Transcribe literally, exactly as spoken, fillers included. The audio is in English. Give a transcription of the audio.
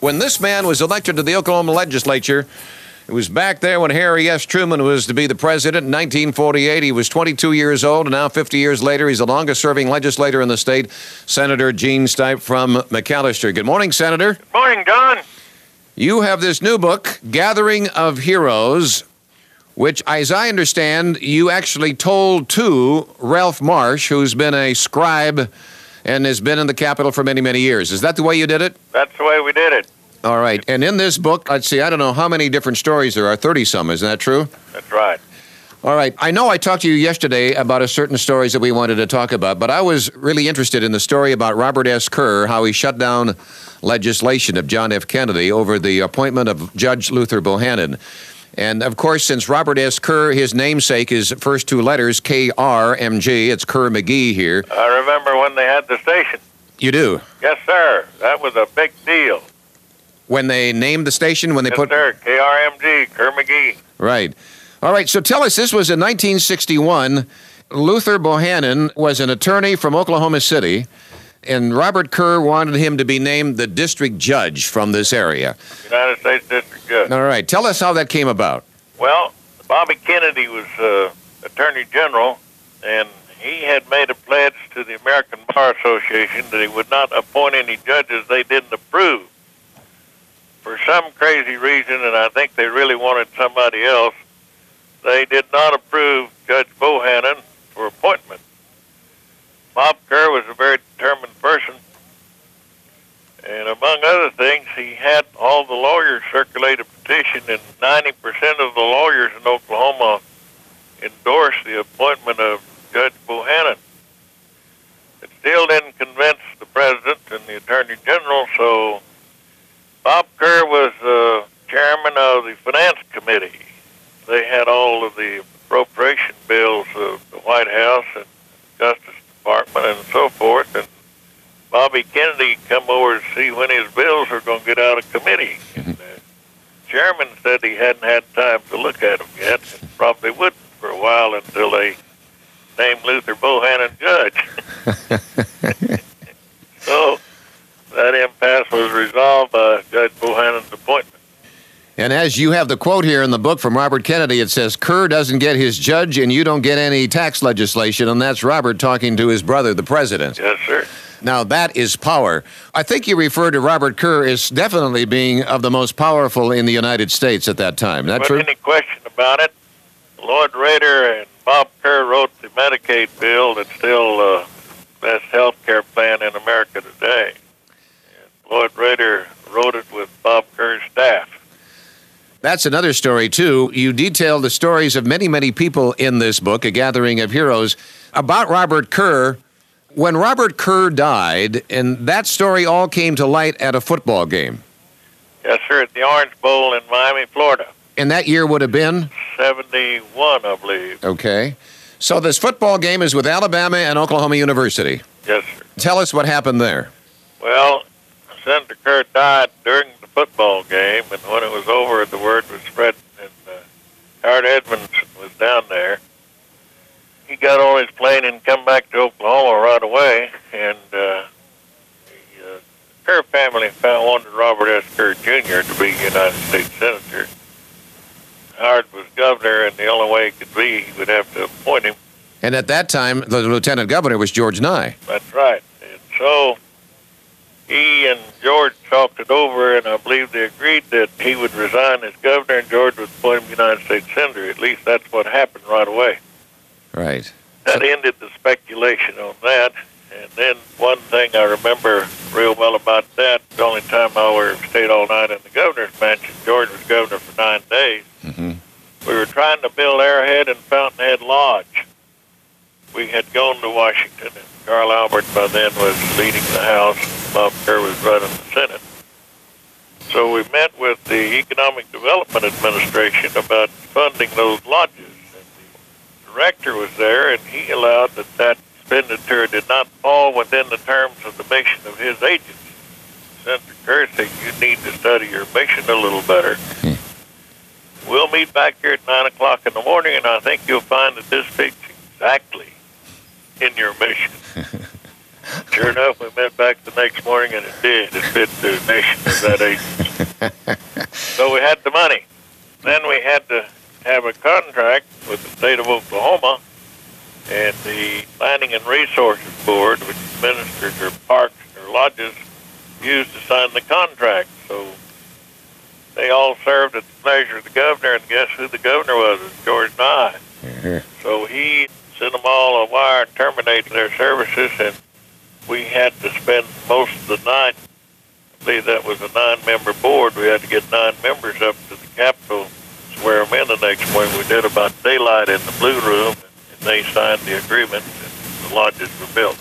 when this man was elected to the Oklahoma legislature, it was back there when Harry S. Truman was to be the president in nineteen forty-eight. He was twenty-two years old, and now fifty years later, he's the longest-serving legislator in the state, Senator Gene Stipe from McAllister. Good morning, Senator. Good morning, Don. You have this new book, Gathering of Heroes, which, as I understand, you actually told to Ralph Marsh, who's been a scribe and has been in the Capitol for many, many years. Is that the way you did it? That's the way we did it. All right. And in this book, let's see, I don't know how many different stories there are, thirty-some, isn't that true? That's right. All right. I know I talked to you yesterday about a certain stories that we wanted to talk about, but I was really interested in the story about Robert S. Kerr, how he shut down legislation of John F. Kennedy over the appointment of Judge Luther Bohannon. And, of course, since Robert S. Kerr, his namesake is first two letters, K R M G, it's Kerr-McGee here. I remember when they had the station. You do? Yes, sir. That was a big deal. When they named the station, when they yes, put... sir. K R M G, Kerr-McGee. Right. All right, so tell us, this was in nineteen sixty-one. Luther Bohannon was an attorney from Oklahoma City, and Robert Kerr wanted him to be named the district judge from this area. United States District Judge. All right, tell us how that came about. Well, Bobby Kennedy was uh, Attorney General, and he had made a pledge to the American Bar Association that he would not appoint any judges they didn't approve. For some crazy reason, and I think they really wanted somebody else, they did not approve Judge Bohannon for appointment. Bob Kerr was a very determined person, and among other things, he had all the lawyers circulate a petition, and ninety percent of the lawyers in Oklahoma endorsed the appointment of Judge Bohannon. It still didn't convince the president and the attorney general, so Bob Kerr was uh, chairman of the Finance Committee. They had all of the appropriation bills of the White House and Justice Department and so forth, and Bobby Kennedy come over to see when his bills are going to get out of committee. And the chairman said he hadn't had time to look at them yet, and probably wouldn't for a while until they named Luther Bohannon judge. So that impasse was resolved by Judge Bohannon's appointment. And as you have the quote here in the book from Robert Kennedy, it says, Kerr doesn't get his judge and you don't get any tax legislation, and that's Robert talking to his brother, the president. Yes, sir. Now, that is power. I think you refer to Robert Kerr as definitely being of the most powerful in the United States at that time. Is that true? Without any question about it. Lloyd Rader and Bob Kerr wrote the Medicaid bill that's still the uh, best health care plan in America today. And Lloyd Rader wrote it with Bob Kerr's staff. That's another story, too. You detail the stories of many, many people in this book, A Gathering of Heroes, about Robert Kerr. When Robert Kerr died, and that story all came to light at a football game. Yes, sir, at the Orange Bowl in Miami, Florida. And that year would have been? seventy-one, I believe. Okay. So this football game is with Alabama and Oklahoma University. Yes, sir. Tell us what happened there. Well, Senator Kerr died during the football game, and when it was over, the word was spread, and uh, Howard Edmondson was down there. He got on his plane and come back to Oklahoma right away, and uh, the uh, Kerr family found wanted Robert S. Kerr Junior to be United States Senator. Howard was governor, and the only way it could be, he would have to appoint him. And at that time, the lieutenant governor was George Nye. That's right. And so he and George talked it over, and I believe they agreed that he would resign as governor, and George would appoint him United States Senator. At least that's what happened right away. Right. That ended the speculation on that. And then one thing I remember real well about that, the only time I ever stayed all night in the governor's mansion, George was governor for nine days. Mm-hmm. We were trying to build Arrowhead and Fountainhead Lodge. We had gone to Washington, and Carl Albert by then was leading the House, and Bob Kerr was running the Senate. So we met with the Economic Development Administration about funding those lodges. Director was there, and he allowed that that expenditure did not fall within the terms of the mission of his agency. Senator Kerr said, you need to study your mission a little better. Hmm. We'll meet back here at nine o'clock in the morning, and I think you'll find that this fits exactly in your mission. Sure enough, we met back the next morning, and it did. It fit the mission of that agency. So we had the money. Then we had to have a contract with the state of Oklahoma and the Planning and Resources Board, which administers their parks and their lodges, used to sign the contract. So they all served at the pleasure of the governor, and guess who the governor was? It was George Nye. Mm-hmm. So he sent them all a wire and terminated their services, and we had to spend most of the night. I believe that was a nine-member board. We had to get nine members up to the Capitol, swear them in the next morning. We did about daylight in the Blue Room, and they signed the agreement, and the lodges were built.